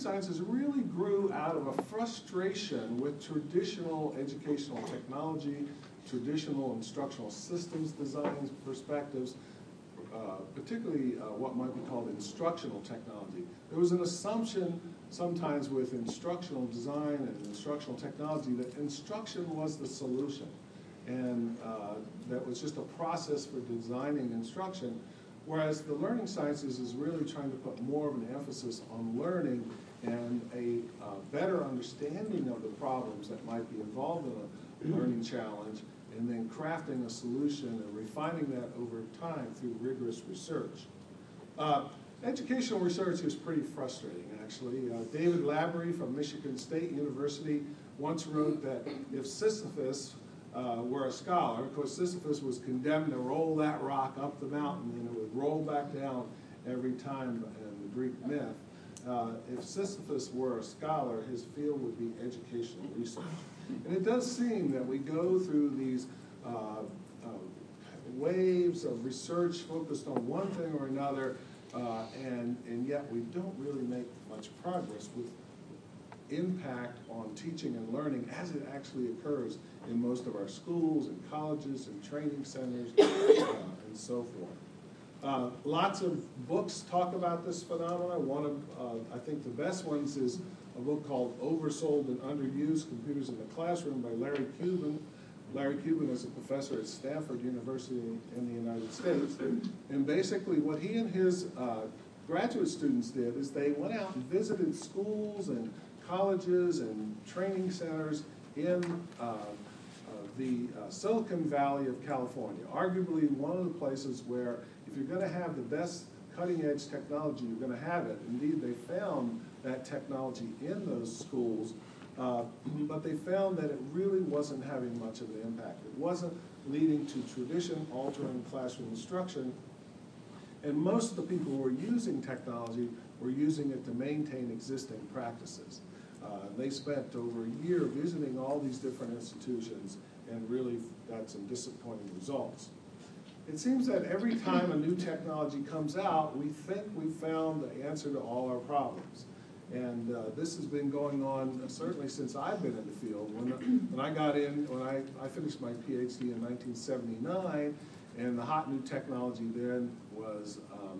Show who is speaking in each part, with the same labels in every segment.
Speaker 1: Sciences really grew out of a frustration with traditional educational technology, traditional instructional systems design perspectives, particularly what might be called instructional technology. There was an assumption sometimes with instructional design and instructional technology that instruction was the solution, and that was just a process for designing instruction, whereas the learning sciences is really trying to put more of an emphasis on learning and a better understanding of the problems that might be involved in a learning challenge, and then crafting a solution and refining that over time through rigorous research. Educational research is pretty frustrating, actually. David Labaree from Michigan State University once wrote that if Sisyphus were a scholar, of course Sisyphus was condemned to roll that rock up the mountain and it would roll back down every time in the Greek myth. If Sisyphus were a scholar, his field would be educational research. And it does seem that we go through these waves of research focused on one thing or another, and yet we don't really make much progress with impact on teaching and learning as it actually occurs in most of our schools and colleges and training centers and so forth. Lots of books talk about this phenomenon. One of, I think, the best ones is a book called Oversold and Underused, Computers in the Classroom by Larry Cuban. Larry Cuban is a professor at Stanford University in the United States. And basically what he and his graduate students did is they went out and visited schools and colleges and training centers in the Silicon Valley of California, arguably one of the places where if you're going to have the best cutting-edge technology, you're going to have it. Indeed, they found that technology in those schools, but they found that it really wasn't having much of an impact. It wasn't leading to tradition-altering classroom instruction, and most of the people who were using technology were using it to maintain existing practices. They spent over a year visiting all these different institutions and really got some disappointing results. It seems that every time a new technology comes out, we think we've found the answer to all our problems. And this has been going on certainly since I've been in the field. When I got in, when I finished my PhD in 1979, and the hot new technology then was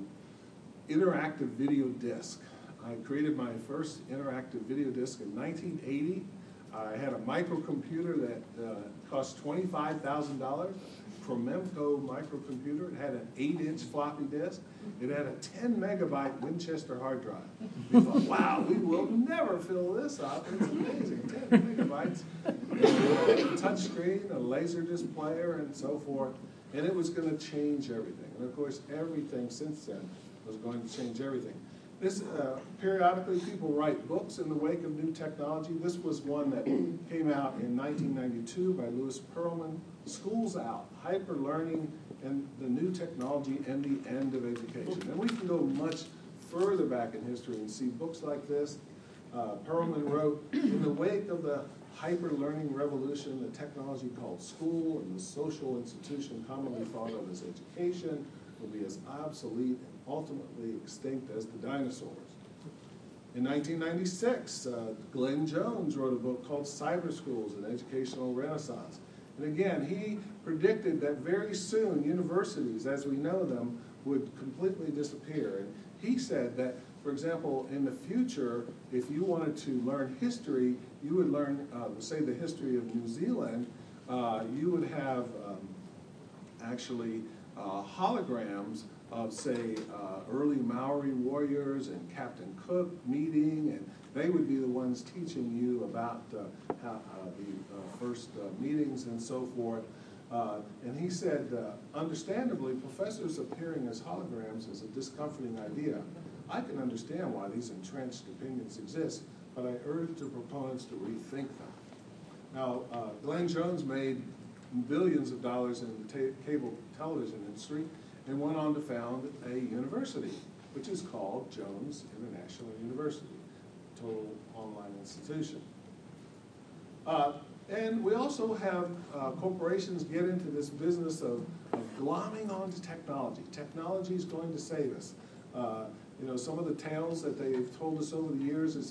Speaker 1: interactive video disc. I created my first interactive video disc in 1980. I had a microcomputer that cost $25,000. Promemco microcomputer. It had an 8-inch floppy disk. It had a 10-megabyte Winchester hard drive. We thought, wow, we will never fill this up. It's amazing, 10 megabytes. A touch screen, a Laserdisc player, and so forth. And it was going to change everything. And of course, everything since then was going to change everything. This, periodically, people write books in the wake of new technology. This was one that came out in 1992 by Louis Perlman, Schools Out, Hyper-Learning and the New Technology and the End of Education. And we can go much further back in history and see books like this. Perlman wrote, in the wake of the hyper-learning revolution, the technology called school and the social institution commonly thought of as education will be as obsolete and ultimately extinct as the dinosaurs. In 1996, Glenn Jones wrote a book called Cyber Schools, an Educational Renaissance. And again, he predicted that very soon universities, as we know them, would completely disappear. And he said that, for example, in the future, if you wanted to learn history, you would learn, say, the history of New Zealand. You would have actually holograms of, say, early Maori warriors and Captain Cook meeting, and they would be the ones teaching you about the first meetings and so forth. And he said, understandably, professors appearing as holograms is a discomforting idea. I can understand why these entrenched opinions exist, but I urge the proponents to rethink them. Now, Glenn Jones made billions of dollars in the cable television industry and went on to found a university, which is called Jones International University, a total online institution. And we also have corporations get into this business of glomming onto technology. Technology is going to save us. You know, some of the tales that they've told us over the years is